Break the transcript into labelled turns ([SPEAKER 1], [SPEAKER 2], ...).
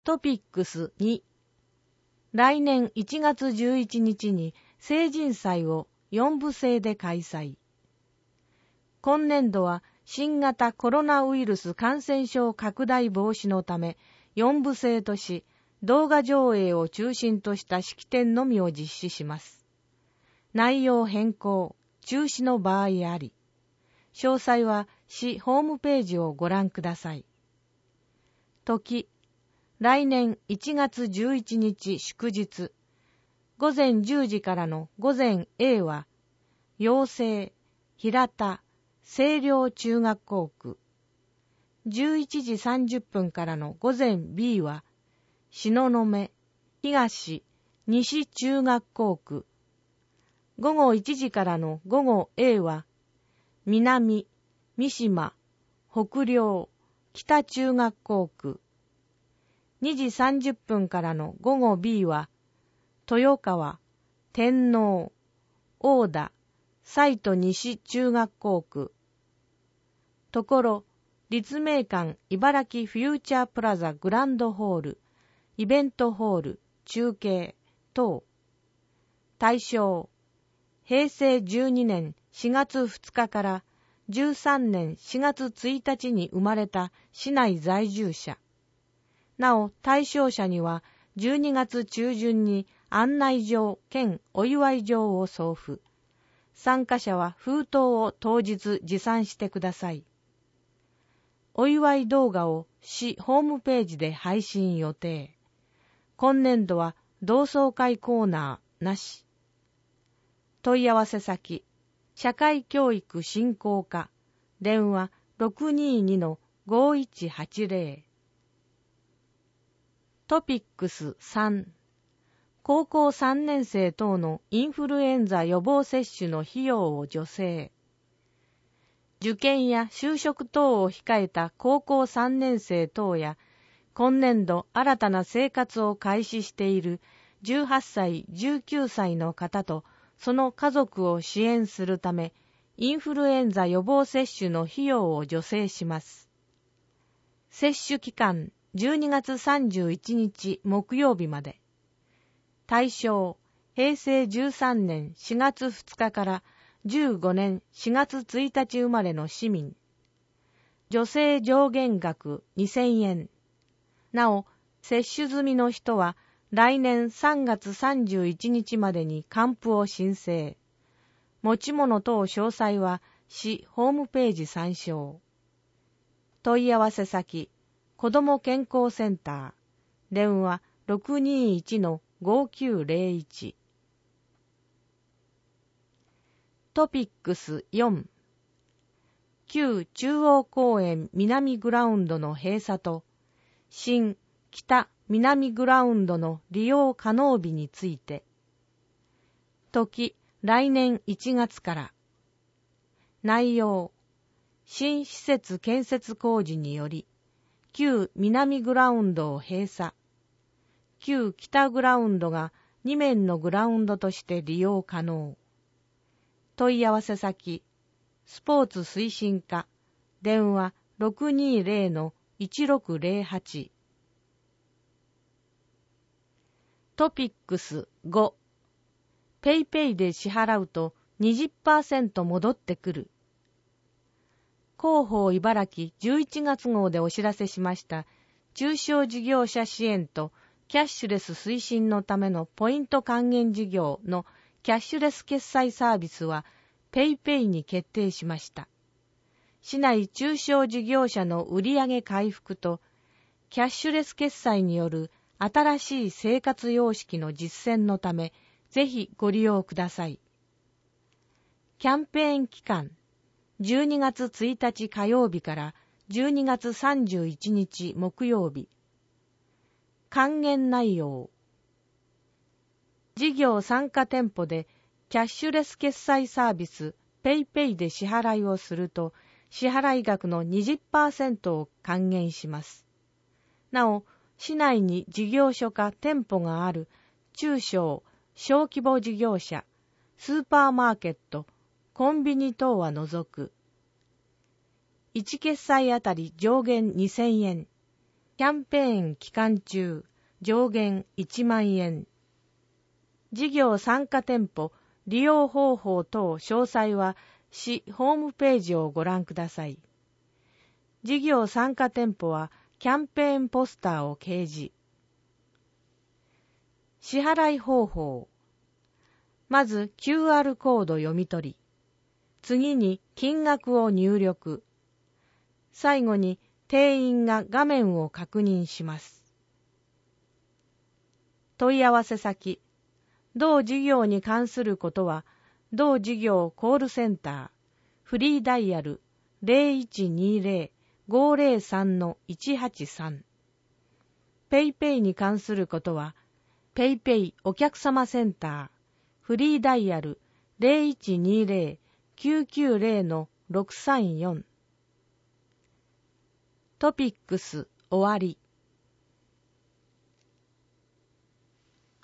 [SPEAKER 1] トピックス2、来年1月11日に成人祭を4部制で開催。今年度は新型コロナウイルス感染症拡大防止のため4部制とし、動画上映を中心とした式典のみを実施します。内容変更、中止の場合あり。詳細は市ホームページをご覧ください。時、来年1月11日祝日、午前10時からの午前 A は、陽性、平田、清涼中学校区。11時30分からの午前 B は、東雲、東、西中学校区。午後1時からの午後 A は、南、三島、北陵、北中学校区。2時30分からの午後 B は、豊川、天王、大田、西都西中学校区。ところ、立命館茨城フューチャープラザグランドホール、イベントホール、中継、等。対象、平成12年4月2日から13年4月1日に生まれた市内在住者。なお、対象者には12月中旬に案内状兼お祝い状を送付。参加者は封筒を当日持参してください。お祝い動画を市ホームページで配信予定。今年度は同窓会コーナーなし。問い合わせ先、社会教育振興課、電話 622-5180。トピックス3、高校3年生等のインフルエンザ予防接種の費用を助成。受験や就職等を控えた高校3年生等や、今年度新たな生活を開始している18歳、19歳の方とその家族を支援するため、インフルエンザ予防接種の費用を助成します。接種期間12月31日木曜日まで。対象、平成13年4月2日から15年4月1日生まれの市民。助成上限額2000円。なお、接種済みの人は来年3月31日までに還付を申請。持ち物等詳細は市ホームページ参照。問い合わせ先、子ども健康センター。電話 621-5901。トピックス4、旧中央公園南グラウンドの閉鎖と新北南グラウンドの利用可能日について。時、来年1月から。内容、新施設建設工事により旧南グラウンドを閉鎖。旧北グラウンドが2面のグラウンドとして利用可能。問い合わせ先、スポーツ推進課、電話 620-1608。トピックス5、ペイペイで支払うと 20% 戻ってくる。広報茨城11月号でお知らせしました中小事業者支援とキャッシュレス推進のためのポイント還元事業のキャッシュレス決済サービスはペイペイに決定しました。市内中小事業者の売上回復とキャッシュレス決済による新しい生活様式の実践のため、ぜひご利用ください。キャンペーン期間、12月1日火曜日から12月31日木曜日。還元内容。事業参加店舗でキャッシュレス決済サービスペイペイで支払いをすると、支払い額の 20% を還元します。なお、市内に事業所か店舗がある中小・小規模事業者、スーパーマーケット、コンビニ等は除く。1決済あたり上限2000円。 キャンペーン期間中、上限1万円。事業参加店舗、利用方法等詳細は市ホームページをご覧ください。事業参加店舗はキャンペーンポスターを掲示。支払い方法。まず QR コード読み取り、次に金額を入力、最後に店員が画面を確認します。問い合わせ先。同事業に関することは、同事業コールセンター、フリーダイヤル 0120-503-183。ペイペイに関することは、ペイペイお客様センター、フリーダイヤル 0120-990-634。トピックス終わり。